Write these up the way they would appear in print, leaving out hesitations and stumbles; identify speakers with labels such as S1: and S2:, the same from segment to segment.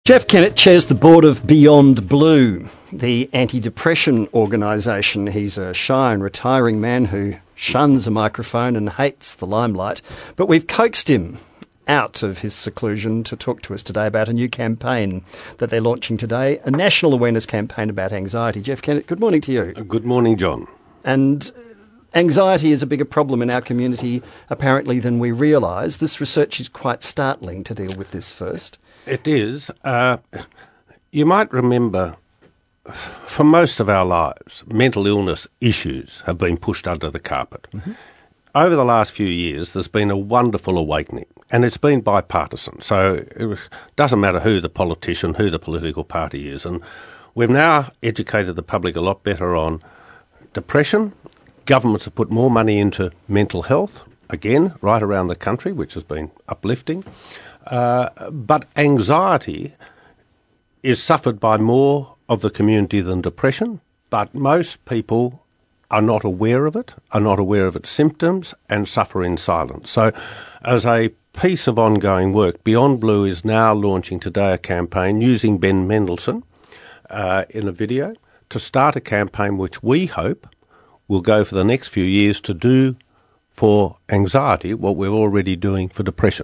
S1: Jeff Kennett chairs the board of Beyond Blue, the anti-depression organisation. He's a shy and retiring man who shuns a microphone and hates the limelight. But we've coaxed him out of his seclusion to talk to us today about a new campaign that they're launching today, a national awareness campaign about anxiety. Jeff Kennett, good morning to you.
S2: Good morning, John.
S1: And anxiety is a bigger problem in our community, apparently, than we realise. This research is quite startling to deal with this first.
S2: It is. You might remember, for most of our lives, mental illness issues have been pushed under the carpet. Mm-hmm. Over the last few years, there's been a wonderful awakening, and it's been bipartisan. So it doesn't matter who the politician, who the political party is. And we've now educated the public a lot better on depression. Governments have put more money into mental health, again, right around the country, which has been uplifting. But anxiety is suffered by more of the community than depression, but most people are not aware of it, are not aware of its symptoms, and suffer in silence. So as a piece of ongoing work, Beyond Blue is now launching today a campaign using Ben Mendelsohn in a video to start a campaign which we hope will go for the next few years to do for anxiety what we're already doing for depression.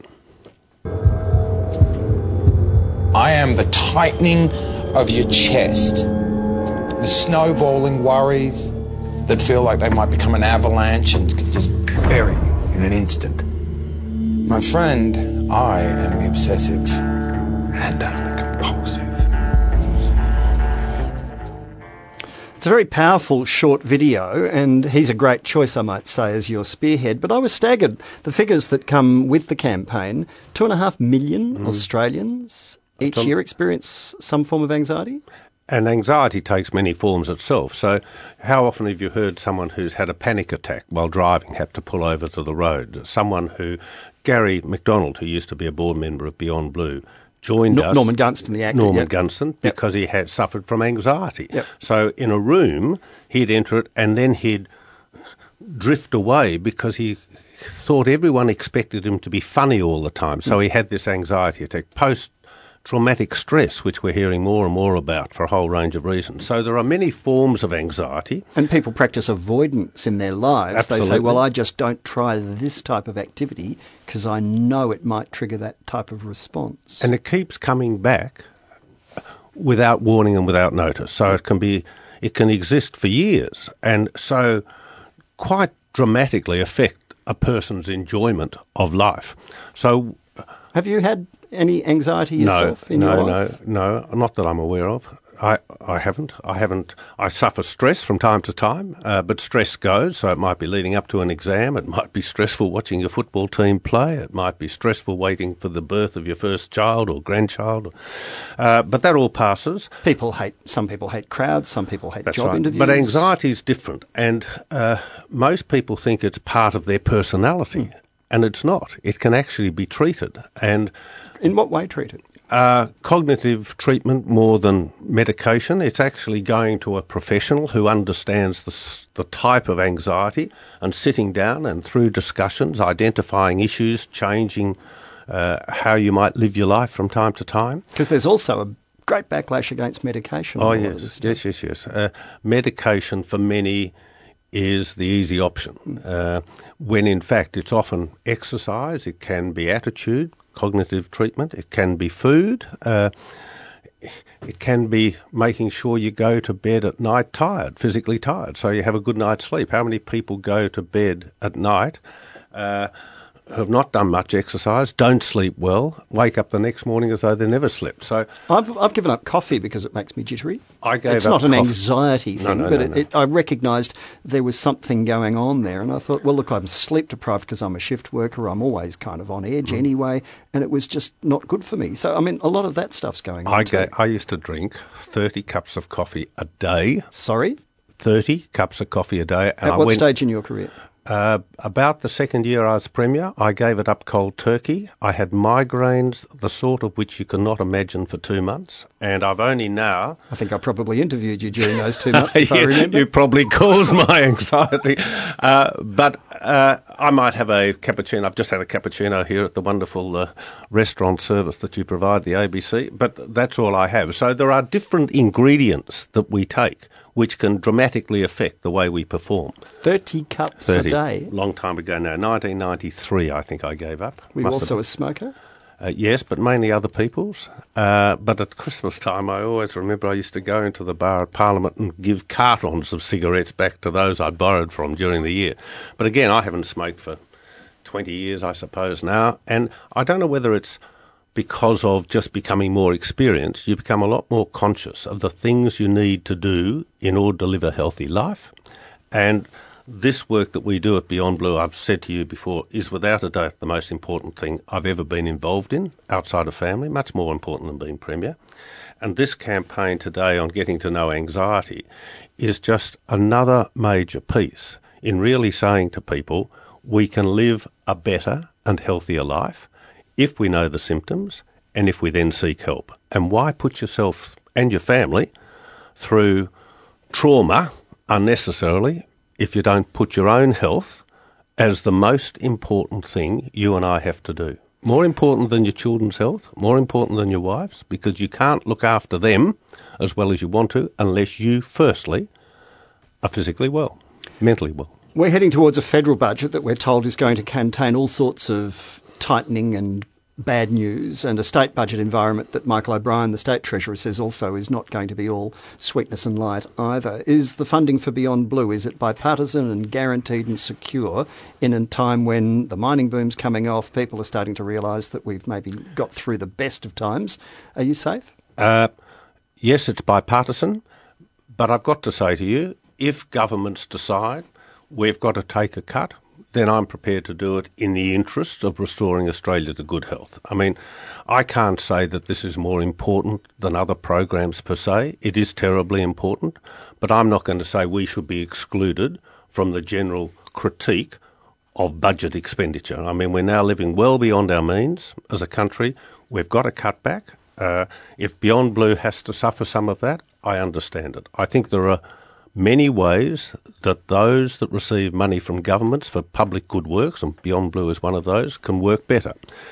S3: I am the tightening of your chest, the snowballing worries that feel like they might become an avalanche and can just bury you in an instant. My friend, I am the obsessive and I'm the compulsive.
S1: It's a very powerful short video, and he's a great choice, I might say, as your spearhead. But I was staggered. The figures that come with the campaign, 2.5 million Australians each year experience some form of anxiety?
S2: And anxiety takes many forms itself. So how often have you heard someone who's had a panic attack while driving have to pull over to the road? Someone who, Gary McDonald, who used to be a board member of Beyond Blue, joined us.
S1: Norman Gunston, the actor.
S2: Norman Gunston, because he had suffered from anxiety.
S1: Yep.
S2: So in a room, he'd enter it and then he'd drift away because he thought everyone expected him to be funny all the time. So he had this anxiety attack. Post-traumatic stress, which we're hearing more and more about for a whole range of reasons. So there are many forms of anxiety.
S1: And people practice avoidance in their lives.
S2: Absolutely.
S1: They say, well, I just don't try this type of activity because I know it might trigger that type of response.
S2: And it keeps coming back without warning and without notice. So it can exist for years and so quite dramatically affect a person's enjoyment of life. So
S1: have you had any anxiety yourself in your life?
S2: No, not that I'm aware of. I haven't. I suffer stress from time to time, but stress goes. So it might be leading up to an exam. It might be stressful watching your football team play. It might be stressful waiting for the birth of your first child or grandchild. But that all passes.
S1: Some people hate crowds. Some people hate
S2: That's
S1: job
S2: right.
S1: interviews.
S2: But anxiety is different, and most people think it's part of their personality, and it's not. It can actually be treated. And
S1: in what way treated?
S2: Cognitive treatment more than medication. It's actually going to a professional who understands the type of anxiety and sitting down and through discussions, identifying issues, changing how you might live your life from time to time.
S1: Because there's also a great backlash against medication.
S2: Oh, yes. Medication for many is the easy option, when in fact it's often exercise, it can be attitude, cognitive treatment, it can be food, it can be making sure you go to bed at night tired, physically tired, so you have a good night's sleep. How many people go to bed at night have not done much exercise, don't sleep well, wake up the next morning as though they never slept? So
S1: I've given up coffee because it makes me jittery.
S2: It's
S1: not an anxiety thing,
S2: but
S1: I recognised there was something going on there, and I thought, well, look, I'm sleep deprived because I'm a shift worker. I'm always kind of on edge anyway, and it was just not good for me. So, I mean, a lot of that stuff's going on too.
S2: I used to drink 30 cups of coffee a day.
S1: Sorry?
S2: 30 cups of coffee a day.
S1: And At what stage in your career?
S2: About the second year I was Premier, I gave it up cold turkey. I had migraines, the sort of which you cannot imagine, for 2 months. And I've only now...
S1: I think I probably interviewed you during those 2 months, if I remember.
S2: You probably caused my anxiety. But I might have a cappuccino. I've just had a cappuccino here at the wonderful restaurant service that you provide, the ABC. But that's all I have. So there are different ingredients that we take which can dramatically affect the way we perform.
S1: 30 cups a day?
S2: Long time ago now. 1993, I think I gave up.
S1: Were you also a smoker?
S2: Yes, but mainly other people's. But at Christmas time, I always remember I used to go into the bar at Parliament and give cartons of cigarettes back to those I borrowed from during the year. But again, I haven't smoked for 20 years, I suppose, now. And I don't know whether it's because of just becoming more experienced, you become a lot more conscious of the things you need to do in order to live a healthy life. And this work that we do at Beyond Blue, I've said to you before, is without a doubt the most important thing I've ever been involved in outside of family, much more important than being Premier. And this campaign today on getting to know anxiety is just another major piece in really saying to people, we can live a better and healthier life if we know the symptoms and if we then seek help. And why put yourself and your family through trauma unnecessarily if you don't put your own health as the most important thing you and I have to do? More important than your children's health, more important than your wife's, because you can't look after them as well as you want to unless you, firstly, are physically well, mentally well.
S1: We're heading towards a federal budget that we're told is going to contain all sorts of tightening and bad news, and a state budget environment that Michael O'Brien, the State Treasurer, says also is not going to be all sweetness and light either. Is the funding for Beyond Blue, is it bipartisan and guaranteed and secure in a time when the mining boom's coming off, people are starting to realise that we've maybe got through the best of times? Are you safe?
S2: Yes, it's bipartisan, but I've got to say to you, if governments decide we've got to take a cut, then I'm prepared to do it in the interests of restoring Australia to good health. I mean, I can't say that this is more important than other programs per se. It is terribly important, but I'm not going to say we should be excluded from the general critique of budget expenditure. I mean, we're now living well beyond our means as a country. We've got to cut back. If Beyond Blue has to suffer some of that, I understand it. I think there are many ways that those that receive money from governments for public good works, and Beyond Blue is one of those, can work better.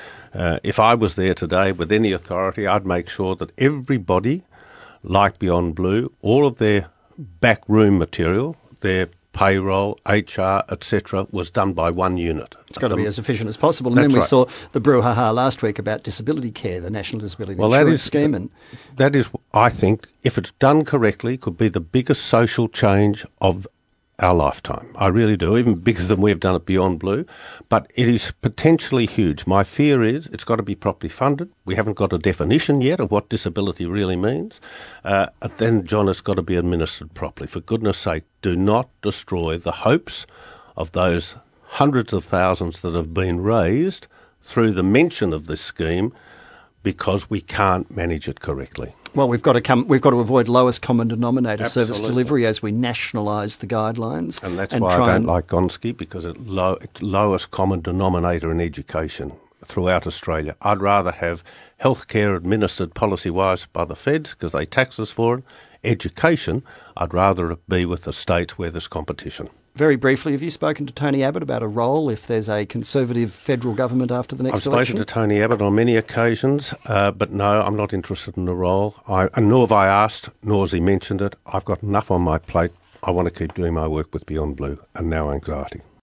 S2: If I was there today with any authority, I'd make sure that everybody, like Beyond Blue, all of their backroom material, their payroll, HR, etc., was done by one unit.
S1: It's got to be as efficient as possible. And then we saw the brouhaha last week about disability care, the National Disability Insurance Scheme. And
S2: that is, I think, if it's done correctly, could be the biggest social change of our lifetime. I really do, even bigger than we've done at Beyond Blue. But it is potentially huge. My fear is it's got to be properly funded. We haven't got a definition yet of what disability really means. And then, John, it's got to be administered properly. For goodness sake, do not destroy the hopes of those hundreds of thousands that have been raised through the mention of this scheme because we can't manage it correctly.
S1: Well, we've got to avoid lowest common denominator service delivery as we nationalise the guidelines.
S2: And that's why I don't like Gonski, because it's lowest common denominator in education throughout Australia. I'd rather have healthcare administered policy-wise by the feds because they tax us for it. Education, I'd rather it be with the states where there's competition.
S1: Very briefly, have you spoken to Tony Abbott about a role if there's a Conservative federal government after the next election?
S2: I've spoken to Tony Abbott on many occasions, but no, I'm not interested in the role. Nor have I asked, nor has he mentioned it. I've got enough on my plate. I want to keep doing my work with Beyond Blue and now anxiety.